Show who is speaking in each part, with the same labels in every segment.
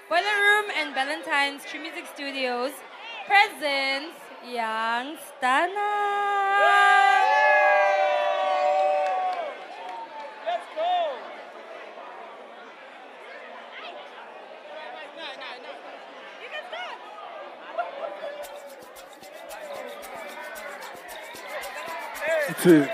Speaker 1: Boiler Room and Valentine's True Music Studios presents Young Stana.
Speaker 2: Let's go!
Speaker 1: You can start.
Speaker 3: Two.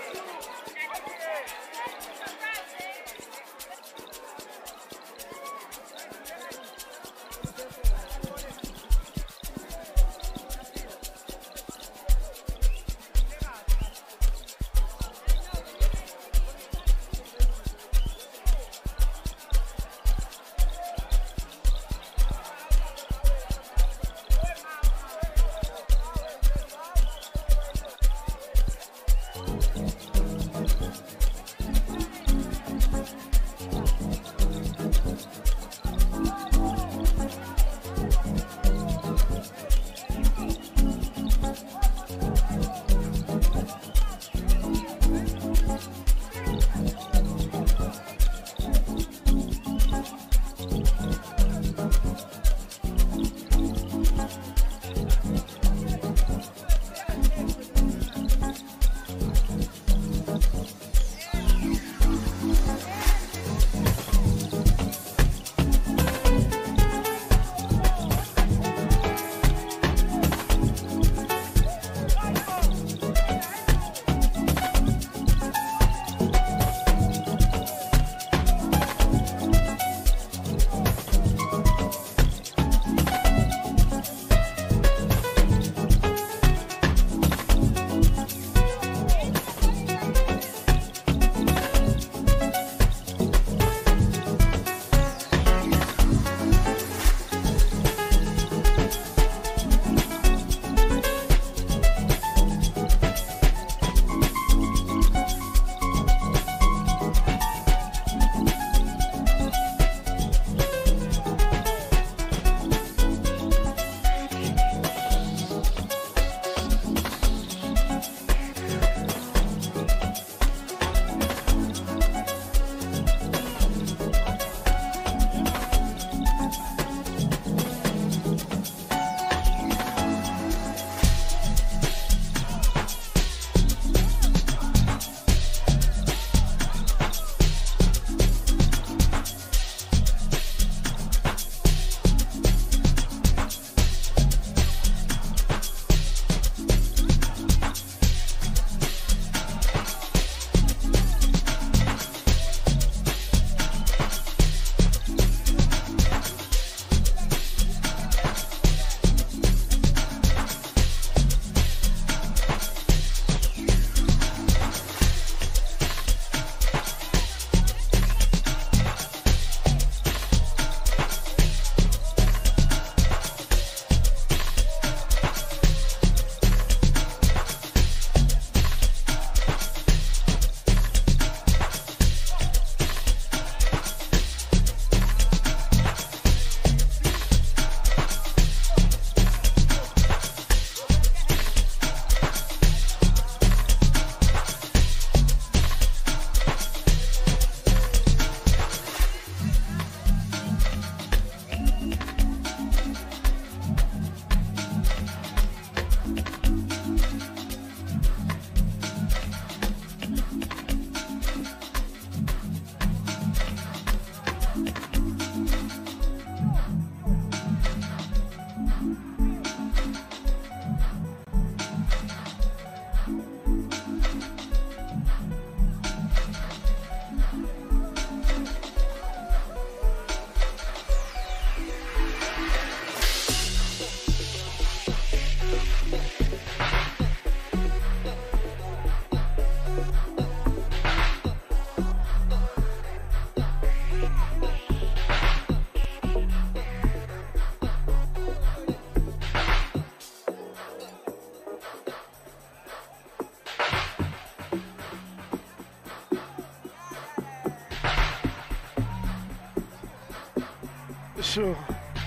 Speaker 3: Sure.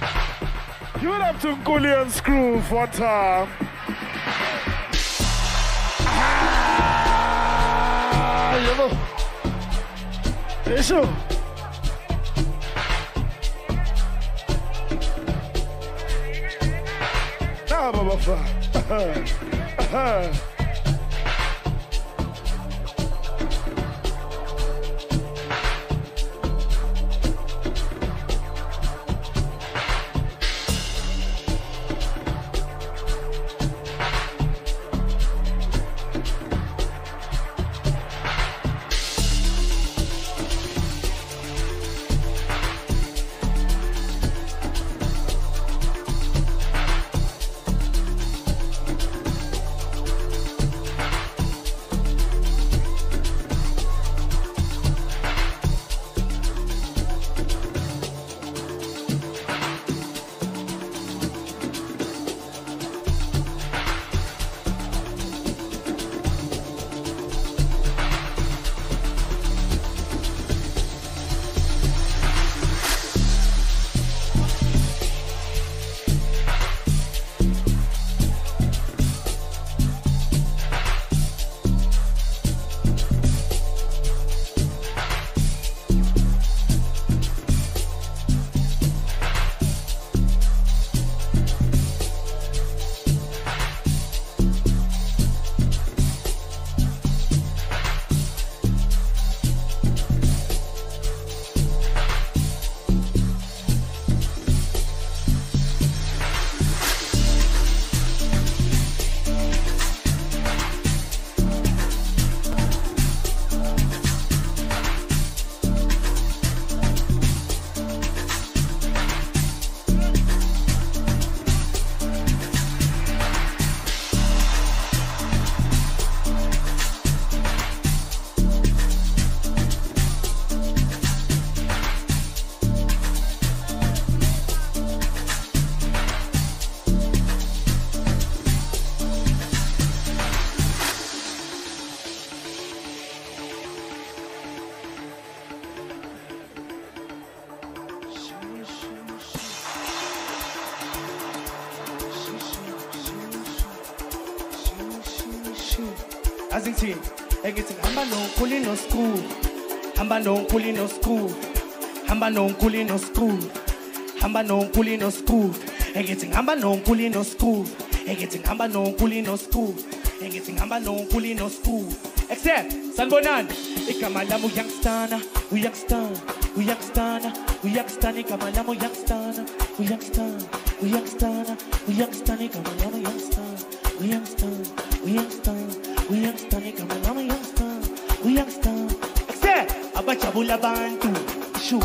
Speaker 3: You would have to Gully and Screw for time. You know. Yes, sure. Baba Bafa.
Speaker 2: Azingithini engithi hamba noNkulu no school hamba noNkulu no school hamba noNkulu no school hamba noNkulu no school engithi hamba noNkulu no school engithi hamba noNkulu no school engithi hamba noNkulu no school except sanibonani igama lami uyoungstana uyoungstana uyoungstana uyoungstana igama lami uyoungstana uyoungstana uyoungstana uyoungstana igama lami uyoungstana uyoungstana uyoungstana we youngster, nigga, man, I'm a youngster. We youngster. Except, abajabula bantu. Shoo.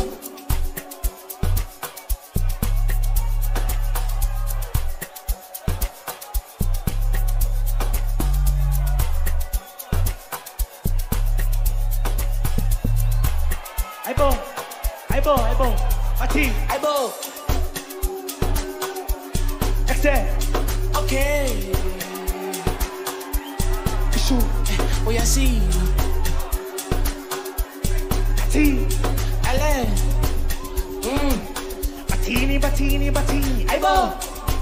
Speaker 2: Aibo. Mati. Aibo. Except. Okay.
Speaker 4: Oh, yeah, see.
Speaker 2: T.
Speaker 4: Ale.
Speaker 2: Batini. Aibo.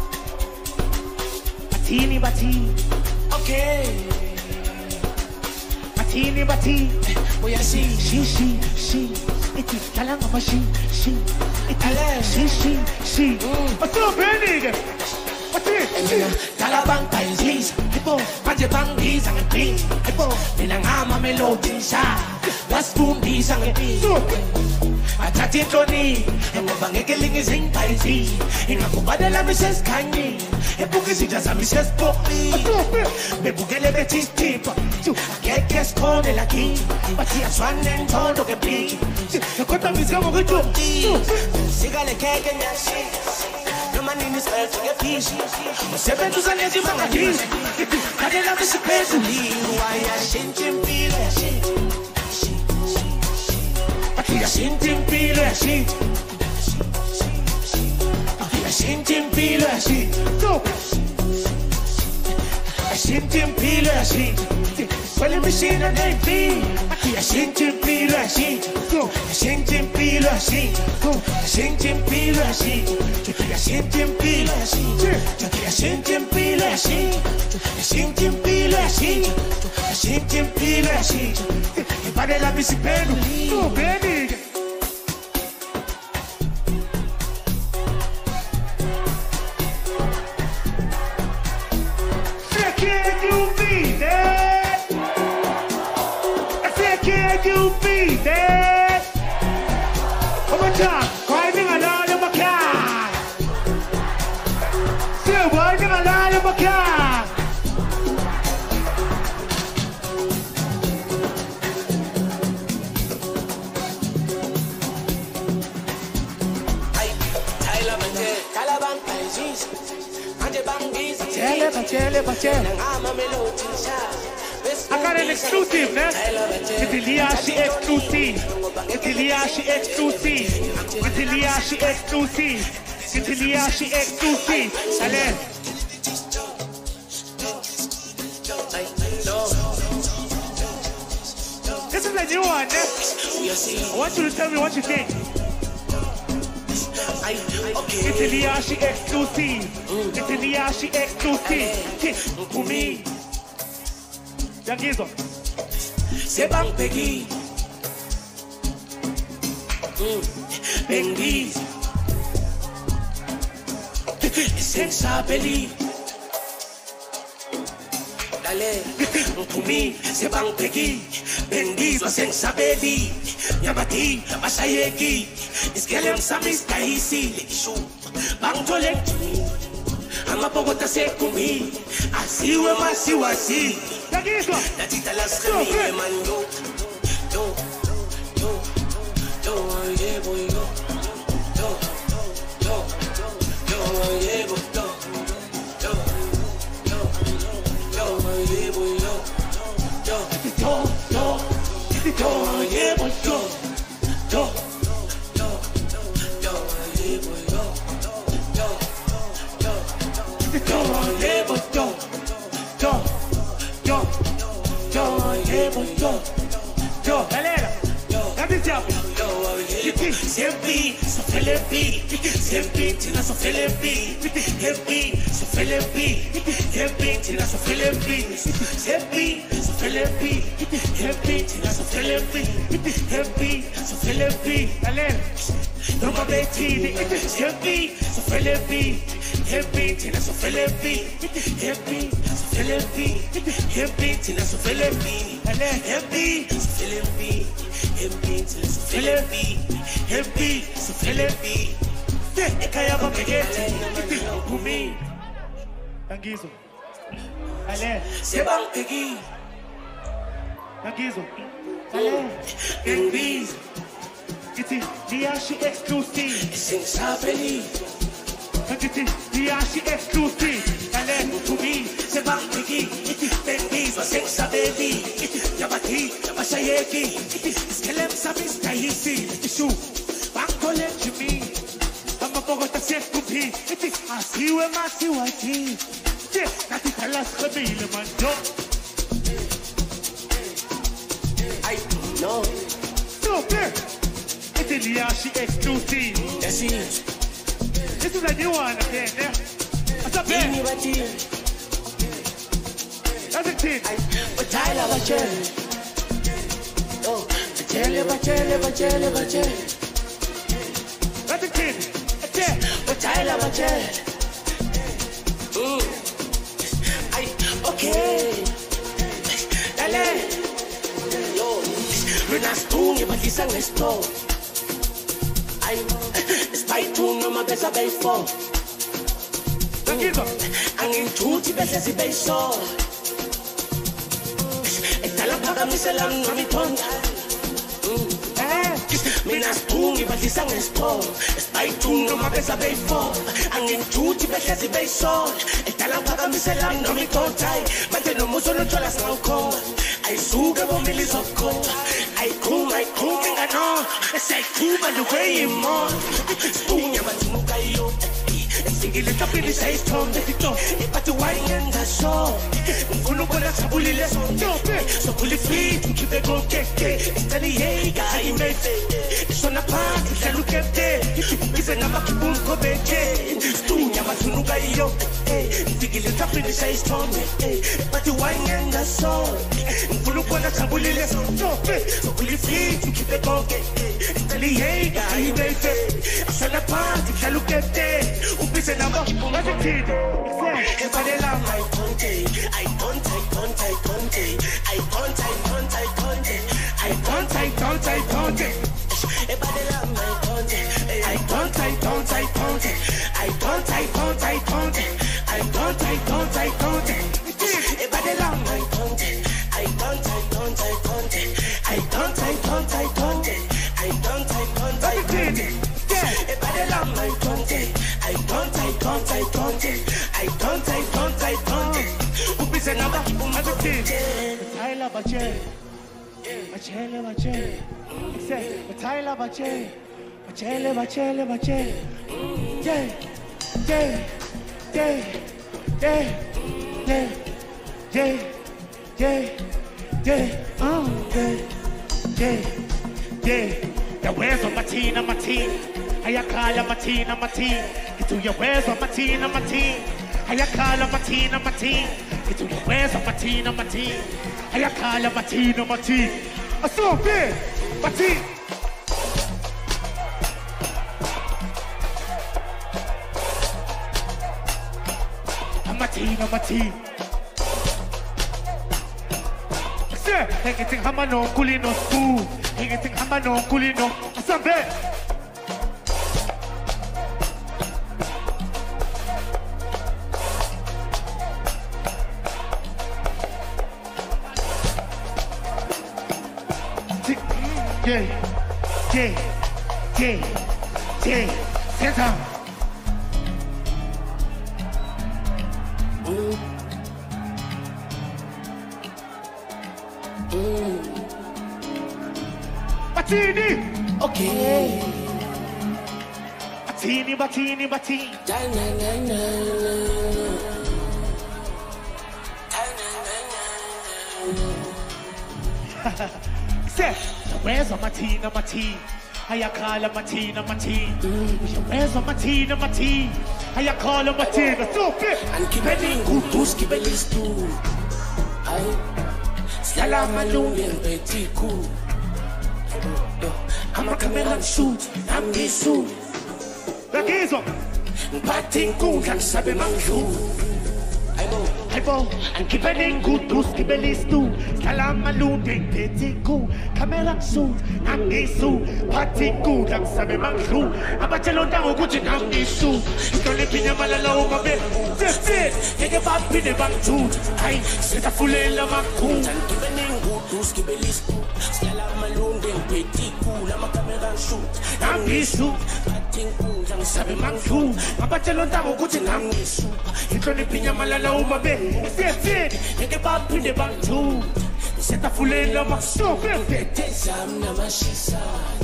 Speaker 2: Batini.
Speaker 4: Okay.
Speaker 2: Batini.
Speaker 4: Oh, yeah, see.
Speaker 2: She. It is Kalangama, she. It is she. What's up, nigga? What's it?
Speaker 4: Talabang Paisis. Pajabang Bisang and Please. Minangama Melody Sha. Was boom Bisang and Please. Atati Tony. And Mabangling is in Paisi. In a Kubadala Mrs. Kanye. A book is just a Mrs. Poppy. The Bugele Betis tip. Get guest corn and lucky. But he has one and told of a plea. The Kotam is going to do. Sigale cake and yashi. Man in this earth to get peace. Seven to Sunday, you want peace. I didn't have this space to leave. Why I sent him feel a shit. I sent him feel a shit. I sent him feel a shit. I sent him feel a shit. Well, I'm machine and they feel. I sent him feel a shit. I sent him feel a shit. I sent him feel a shit. I sent him feel a shit. I sent him feel a shit. I sent him feel a shit. I sent him feel a shit. If I didn't have this pen, no, baby.
Speaker 2: Cha, riding along in my car. Still riding along in my car. I got an exclusive, man. It's Iliashi exclusive. It's Iliashi exclusive. It's Iliashi exclusive. It's Iliashi exclusive. Allez. This is a new one, eh? I want you to tell me what you think. It's Iliashi exclusive. It's Iliashi exclusive. For me. Yangizo.
Speaker 4: Sebang Peggy. Bengiz. Senza belly. Dale. For me. Sebang Peggy. Bengiz. Senza belly. Yabati. Masayeki. Iskelem samis kahisi. Lekishu. Bang tolek to me. Amapogota se kumi. Asiwe masiwasi.
Speaker 2: La
Speaker 4: tita las remile man yo yeah boy yo yeah boy Sempre, so Felipe, sempre, tina so Felipe, sempre, so Felipe, sempre, tina so Felipe, sempre, so Felipe, sempre, tina so Felipe, sempre, so Felipe,
Speaker 2: Allez.
Speaker 4: no ma bettini, sempre, so Felipe, sempre, tina so Felipe, sempre, so Felipe, sempre, tina so Felipe, sempre, so Felipe, sempre, tina so Felipe. Happy, so Felipe. Ekaya bakegete.
Speaker 2: Kumi. Yangizo. Allez.
Speaker 4: Sebang Peggy.
Speaker 2: Yangizo. Allez.
Speaker 4: Bengiz.
Speaker 2: It's Iliashi exclusive.
Speaker 4: Senza belly.
Speaker 2: It's Iliashi exclusive. Allez.
Speaker 4: Kumi. Sebang Peggy. Bengiz. Senza belly. Yabati. Masayeki. Iskelem sabis kahisi. Ishu.
Speaker 2: Collect me. I'm a Bogota set to be. It is a siwa masiwa tea. Yes, that is a last cabile man.
Speaker 4: I know.
Speaker 2: So, it's Iliashi exclusive.
Speaker 4: That's it.
Speaker 2: This is a new one again, yeah? What's up, man? That's a tip.
Speaker 4: But I love a cherry. Oh, bachele.
Speaker 2: That's a kid.
Speaker 4: But I love a jet. Okay. Dale. Yo. Renastunge, but this song is slow. Spaitu no ma besa bei fo. Angin tutti besa si bei so. E tala paga mi selam no mi tonta. Minas tungi but this song is slow. Spaitu no ma besa bei fo. Angin tutti besa si bei so. E tala paga mi selam no mi tonta. Mate no muso no chola sanko. I suga bomili soko. I kum inga no. Say kuma the way you more. Stunya matunuka yo. Singile tapili say strong defito. Ipatu wayanga so. Mfunu kona sabulile so. So kuli free to keep it go keke. Stani yega imete. Sona party chalu kete. Bize na makibunko beche. Stunya matunuka yo. Singile tapili say strong. Ipatu wayanga so. Mfunu kona sabulile so. So kuli free to keep it go keke. Stani yega imete. Sona party chalu kete. Bize na makibunko beche. Everybody love my conte. I conte. Everybody love my conte.
Speaker 2: Your wares on my team, on my team. I call on my team, on my team. Get to your wares on my team, on my team. I call on my team, on my team. Get to your wares on my team, on my team. I call on my team, on my team. I saw big, my team. On my team. Say, anything hamano, kulino, school. Anything hamano, kulino. Asambe. Sit down. Batini. Okay. Batini. Say, where's on my team, on my team? I call on my team, on my team. Where's on my team, on my team? I call on my team. So big.
Speaker 4: And keep it in good to skip it is too. Salam alone, petit coup. I'm a camera shoot, I'm the suit.
Speaker 2: The gaze up.
Speaker 4: Batting cool, and sabe manju.
Speaker 2: I bow and keep it in good to skip it is too. Salam alone, petit coup. Camera shoot, I'm the suit. Batting cool, and sabe manju. I'm a cello down, good in I'm the suit. You don't live in a malala over bed. That's it. Take a back with the back shoot. I set a full in the macoon.
Speaker 4: And keep it in good to skip it is too. Salam alone, petit cool, I'm a camera shoot.
Speaker 2: I'm the suit.
Speaker 4: Batting cool, and sabe
Speaker 2: Manju, Abachelo Damo good in Angisu. You don't live in a malala over bed. That's it. Take a back with the back shoot. Set a full in the macoon. So perfect.
Speaker 4: Sam Namashisa.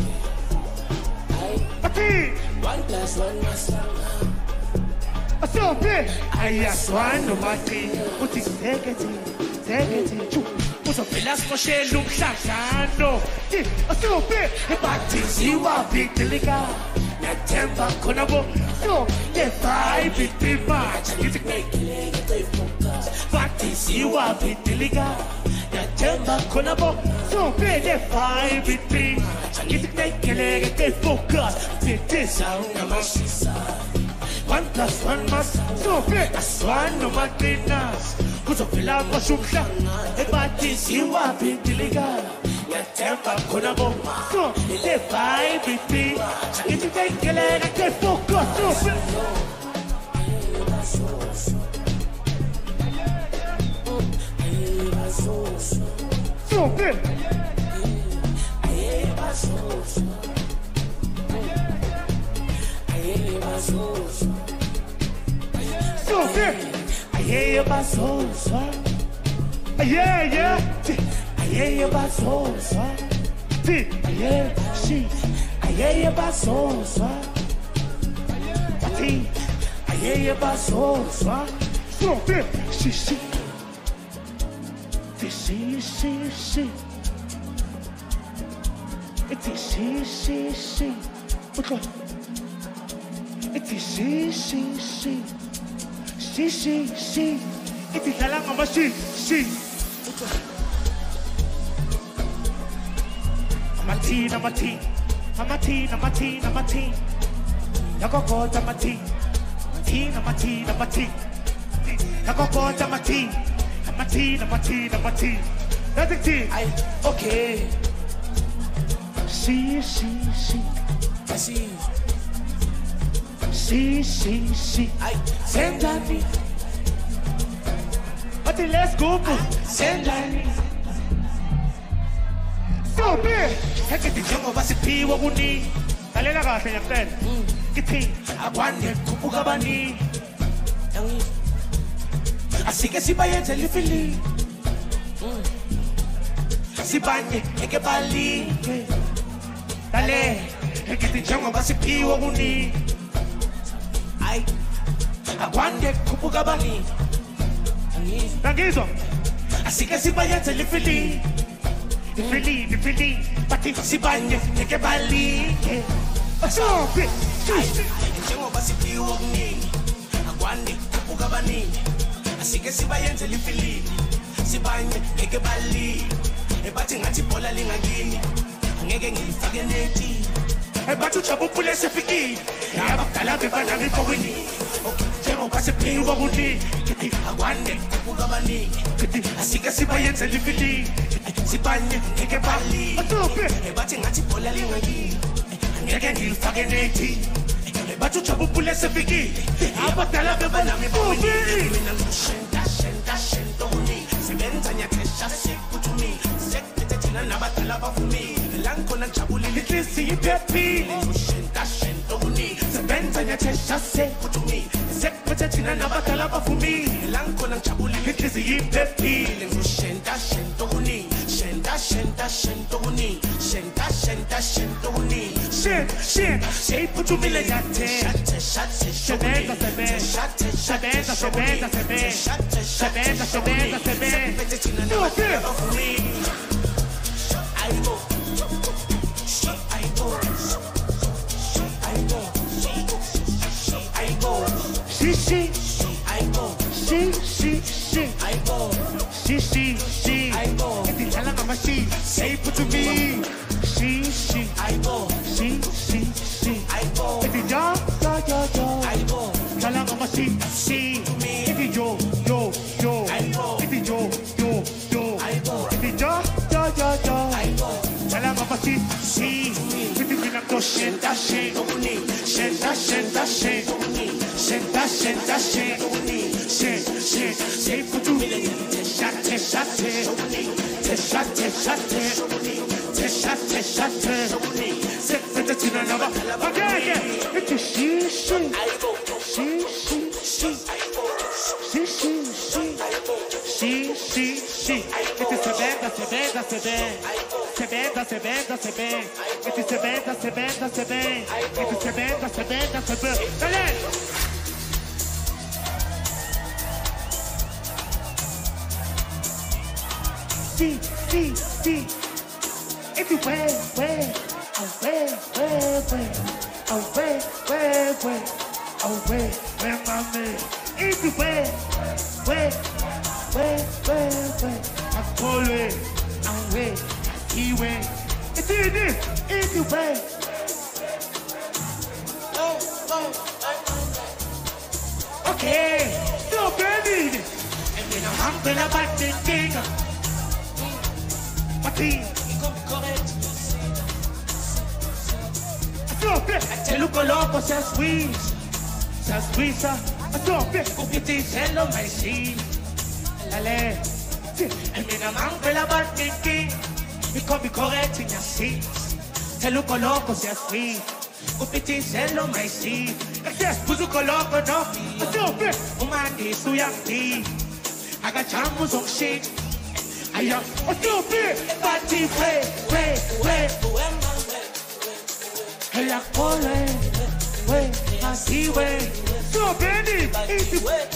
Speaker 2: Ati.
Speaker 4: 1+1 Masama.
Speaker 2: So big. I swan no mati. Put it, take it. Put a Velasco shell look shashano. So big. Bati Ziwa big delica. Temper Konabo. So the vibe is the match. It's a Bati Ziwa big delica. Temper Konabo. So big the vibe is the match. It's a focus. It is sound Namashisa. 1+1 must so big as one no Martinas. Who's a villa for Shukla? A party, you are big deliga. Your temper Konabo. So the vibe with me. It's a take a leg and get focused. So big. So big. I hear you about soul, yeah. I hear you about soul, yeah, she. I hear you about soul, I hear you about soul, so big. She. It's she. Okay. It's she. It is a long of she. I'm a teen. You go go to my teen. I'm a teen. You go go to my teen. I'm a teen. That's the teen.
Speaker 4: Okay.
Speaker 2: She. She. Sendani. But let's go. Sendani. Stop it. Heketi jongo basi piwa kuni. Kalela kahle ngiyacela. Kithi akwande khuphuka bani. Asike sibayenze lifili. Sibanye eke bali. Dale. Heketi jongo basi piwa kuni. Ay. Akwande khuphuka bani. Nangizwa. Asike sibayenze lifili. Lifili. Pati sibanye eke bali. Stop it. Njengoba siphiwe okuningi akwande khuphuka abaningi asike sibayenze lifilini sibanye ngeke bali ebathi ngathi ibhola lingakini angeke ngilifake neti ebathi ujabuphule sefikile abadala bebana befowini njengoba siphiwe okuningi akwande khuphuka abaningi asike sibayenze lifilini sibanye ngeke bali ebathi ngathi ibhola lingakini angeke ngilifake neti Bato chabuphule sefikile abadala bebanami bawini mina ngishenta uni sebenza nyathesha sikuthumi sekuphethe thina nabadala bavumi la ngikhona ngijabulile inhliziyo iphephile ngishenta uni sebenza nyathesha sikuthumi sekuphethe thina nabadala bavumi la ngikhona ngijabulile inhliziyo iphephile ngishenta uni shenta uni Shit, put you million at Say put to me. She. I go. She. I go. If you yo. I go. Tell her mama she. If you yo. I go. If you yo. I go. If you yo. I go. Tell her mama she. If you gonna go shenta. Say put to me. See. If you wait, my man. If you wait, I call it, I wait, he wait. It's in this, if you wait. Okay, so baby, and then I'm gonna back the king. Te coloco, se squeeze, a tope, cupiti, se lo messi. Dale, e mi manca la barquinchi, mi come corretti in assis. Te lo coloco, se squeeze, cupiti, se lo messi. E se spuso coloco, no, a tope, umani su yampi. Agachamos un shit. I am a stupid party way. Hey, I call it, way, I see way. So baby, easy way,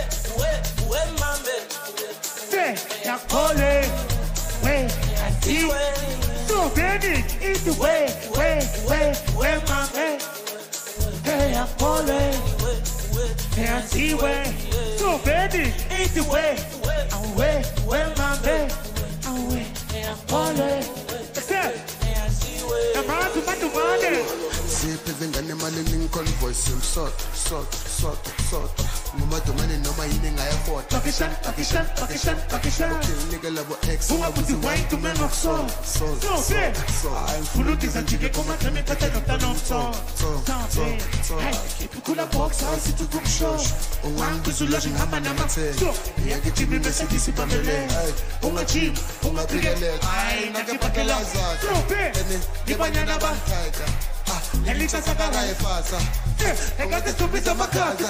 Speaker 2: say, I call it, way, I see way. So baby, easy way, my man. Hey, I call it, hey, I see way. So baby, easy way. Away, my man. Away, I'm calling. The man to money.
Speaker 5: ziphi izingane emalini convoy simsot ngumadomane noma yini ngayafota
Speaker 3: Pakistan
Speaker 5: nigga labo X
Speaker 3: ungabuthi wine tumengo so ayifuluti sanjike kuma tame pata nota nomso ikukula box asithi kumsho ungangizula ngihamba namathe ngiyagijima Mercedes ibambele ungajima ungaphikelela hayi nakepakela ngibanyana banthayika elitha sakara
Speaker 5: efasa
Speaker 3: engade supisa amakhazi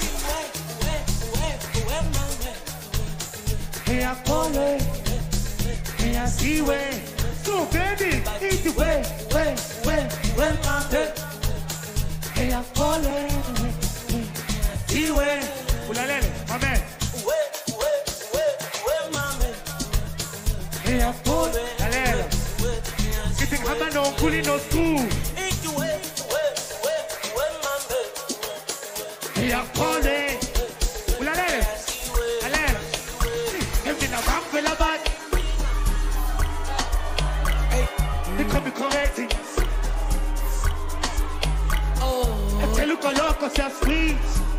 Speaker 3: Eyakole, eyasiwe, so baby, eat the way, mande. Eyakole, eyasiwe, ulalele, mame. Eyakole, ulalele. Kiting hama no kuli no school. Eyakole, ulalele. They come be correcting. I tell you, loco, se sweet.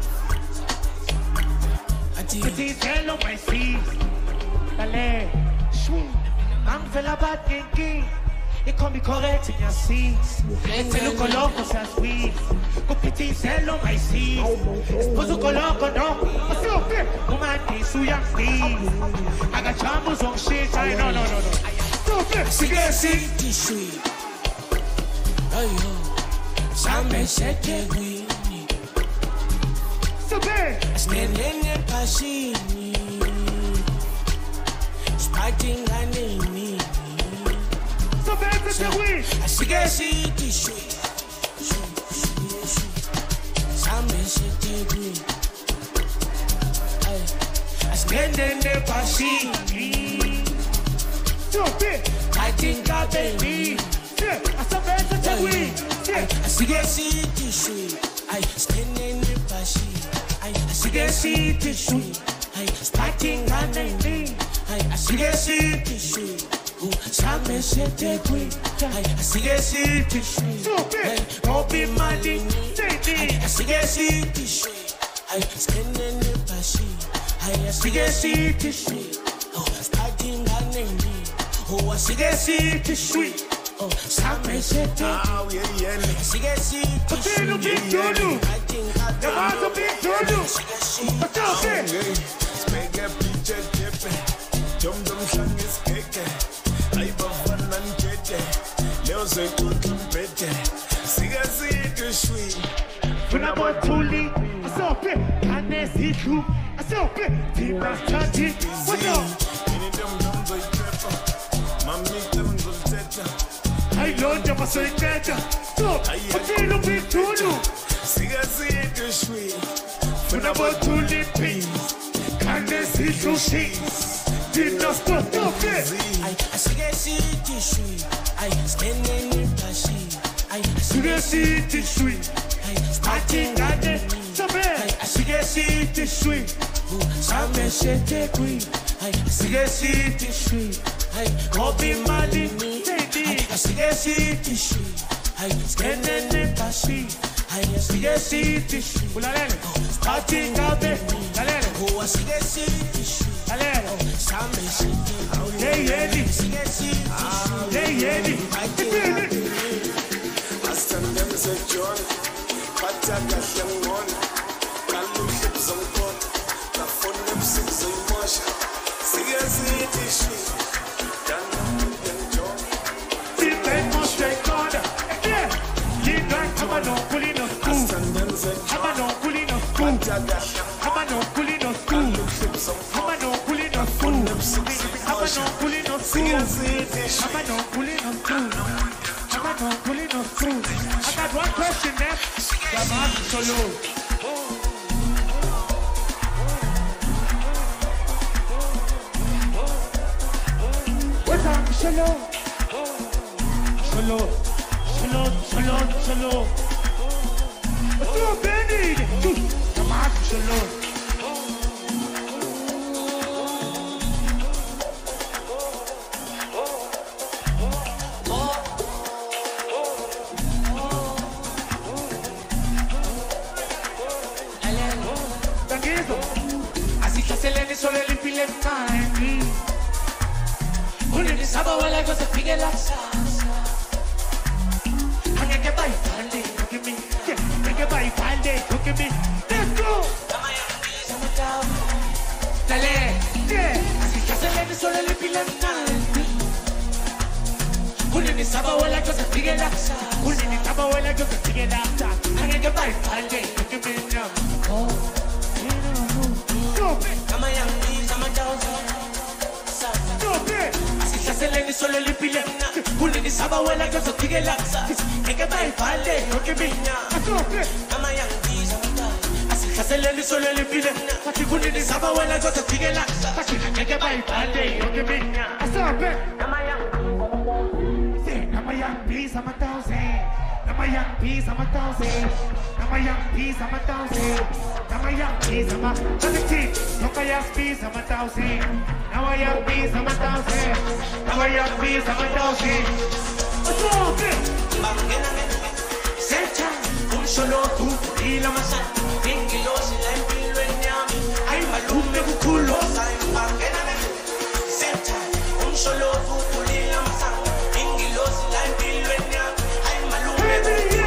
Speaker 3: But these hello, my seeds. Dale, sweet. I'm fella bad thinking. They come be correcting your seeds. I tell you, loco, se sweet. Go pity, hello, my seeds. Pozo loco, no. What's up, man? Come on, su young seeds. I got chambers on shit. No.
Speaker 4: Sigesi tishui ayo sambe sete wini
Speaker 3: Sobe
Speaker 4: asnelene pashini spatinga nini
Speaker 3: Sobe sete wini
Speaker 4: Sigesi tishui sambe sete wini asnelene pashini I think I baby.
Speaker 3: I
Speaker 4: see the city I stand in the passion. I see the city I starting on me. I see the city who some said I see the city Obi Mali. I see the city I stand in the passion. I see the city starting on me. Oh, I see the city sweet. Oh, some say
Speaker 3: Ah, we are see the city. I think I the man's a big dodo. What's up there?
Speaker 6: Make a picture dip. Jump slang is keke. I buffer and keke. Leo se kumpete. See the city sweet.
Speaker 3: When I'm on Tuli, I saw it. Can they see you? I saw it. People starting. What's up? I learned you must say that. So, I tell you big dodo.
Speaker 6: Sigasi sweet.
Speaker 3: When I'm on Tuli, can they see you? She did not stop it.
Speaker 4: I see the city sweet. I stand in the passion. I
Speaker 3: see the city sweet.
Speaker 4: I starting on the
Speaker 3: I see the city sweet.
Speaker 4: Some say take we. I see the city sweet. I
Speaker 3: Obi Mali.
Speaker 4: I see the city sweet. I stand in the passion. I see the city sweet.
Speaker 3: Starting up it.
Speaker 4: Oh, I see the city sweet. Some say
Speaker 3: Hey,
Speaker 4: see the city.
Speaker 3: Hey,
Speaker 6: I stand them say John. Pataga young one. Kalu hips on God. The phone them sings emotion. Sigasi sweet.
Speaker 3: I got one question there. What's up, Shalom? Shalom. What's up, Benny? Come on, Shalom. Eso. Asihlasele solo limpile mnandi. Unenisaba wala kose fige laksa. Angeke bayifande, look at me. Angeke bayifande, look at me. Let's go. Dale. Yeah. Asihlasele solo limpile mnandi. Unenisaba wala kose fige laksa. Unenisaba wala kose fige laksa. Angeke bayifande, look at me now. Oh.
Speaker 4: I'm a young beast, I'm a thousand. Asihlasele solo limpile mnandi. Unenisaba wala kose fige laksa. Angeke bayifande, look at me now. I'm a young beast, I'm a thousand. Asihlasele solo limpile mnandi. Unenisaba wala kose fige laksa. Angeke bayifande, look at me now.
Speaker 3: I'm a young beast, I'm a thousand. I'm a young beast, I'm a thousand. I'm a young beast, I'm a thousand. I'm a young beast, I'm a thousand. Look at your beast, I'm a thousand. I'm a young beast, I'm a thousand. I'm a young beast, I'm a thousand. What's up,
Speaker 4: Senta, solo tú y la masa. Pingilos y la empilo en Miami. Ay, malume buculo. Senta, solo tú y la masa. Pingilos y la empilo en Miami. Ay, malume buculo.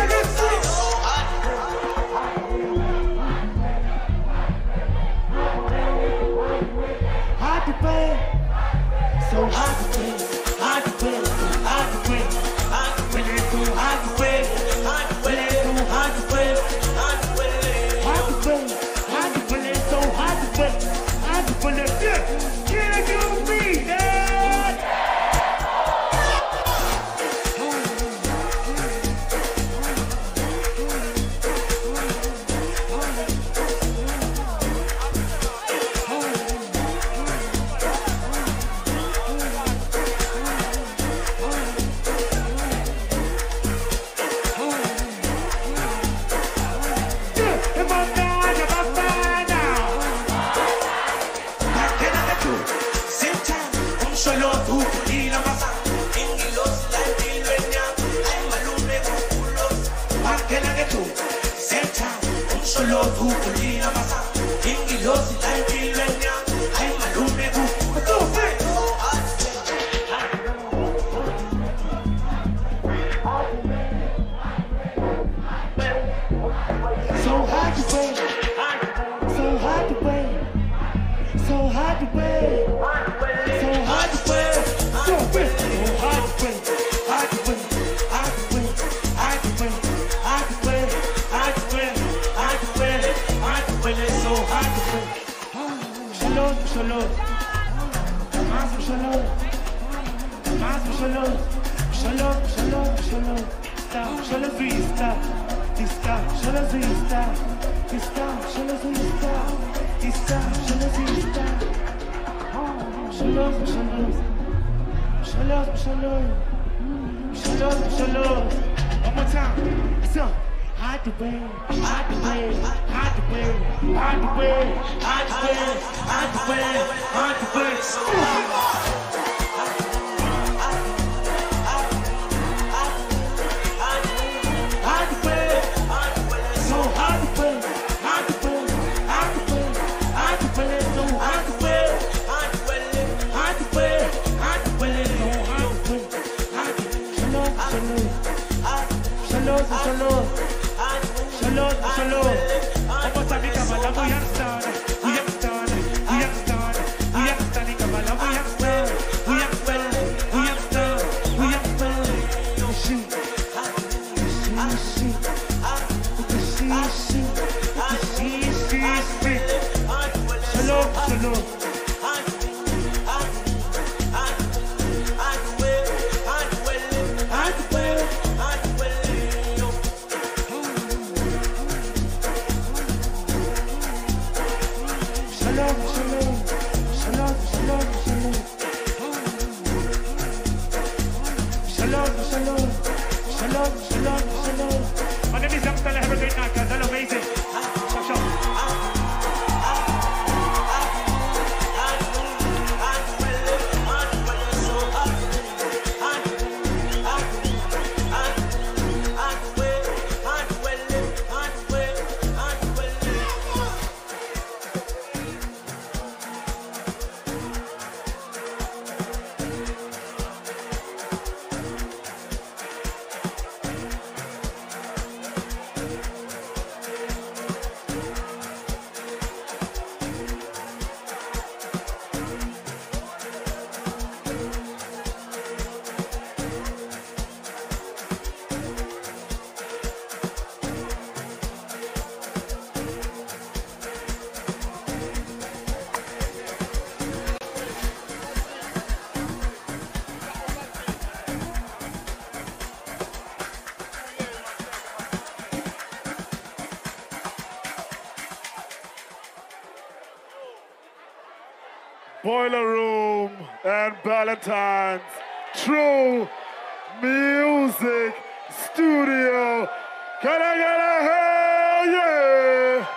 Speaker 3: hard to play, so hard to play, hard to play, hard to play, hard to play, it's so hard to play, hard to play, it's so hard to play, hard to play, hard to play, hard to play, it's so hard to play, hard to play, yeah, can I go me, dad?
Speaker 4: Solo tú y la masa. Pingilos y la empilo en Miami. Ay, malume buculo. Más que la que tú. Senta, solo tú y la masa. Pingilos y la empilo en Miami. Ay, malume buculo.
Speaker 3: So hard to play, so hard to play, so hard to play, so hard to play, so hard to play, hard to play, hard to play, hard to play, hard to play, hard to play, hard to play, hard to play, so hard to play. Shalom, shalom, Master shalom, Master shalom, shalom, shalom, shalom, stop, shalom, vista. Está, solo si está. Está, solo si está. Está, solo si está. Shalom, shalom. Shalom, shalom. Shalom, shalom. One more time. So, hard to play, hard to play, hard to play, hard to play, hard to play, hard to play, hard to play. Shalom, shalom, shalom. Vamos a mi cámara, voy a estar, voy a estar, voy a estar, voy a estar en cámara, voy a estar, voy a estar, voy a estar, voy a estar. Shalom, shalom.
Speaker 7: Boiler Room and Valentine's True Music Studio. Can I get a hell yeah?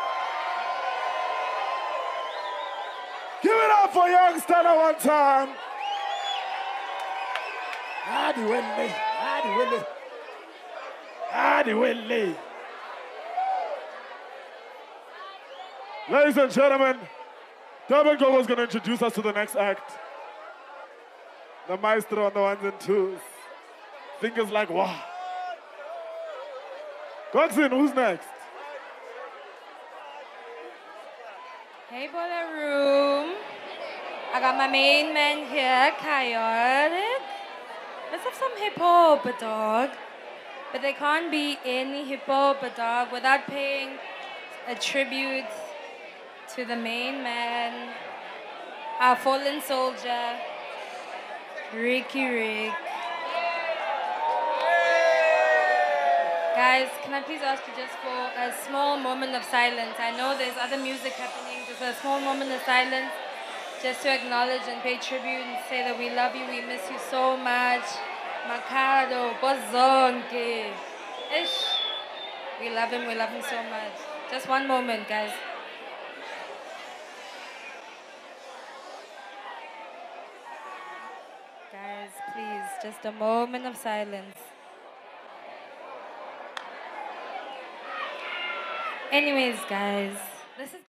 Speaker 7: Give it up for Youngster one time. Adi Willie, Adi Willie, Adi Willie. Ladies and gentlemen, Durban Gogo is going to introduce us to the next act. The maestro on the ones and twos. Fingers like wow. Coxin, who's next?
Speaker 1: Hey, Boiler Room. I got my main man here, Chaotic. Let's have some hip hop, dog. But there can't be any hip hop, dog, without paying a tribute to the main man, our fallen soldier, Ricky Rick. Guys, can I please ask you just for a small moment of silence? I know there's other music happening, just a small moment of silence, just to acknowledge and pay tribute and say that we love you, we miss you so much. Makado, Bozonke. Ish. We love him so much. Just one moment, guys. Guys, please, just a moment of silence. Anyways, guys, this is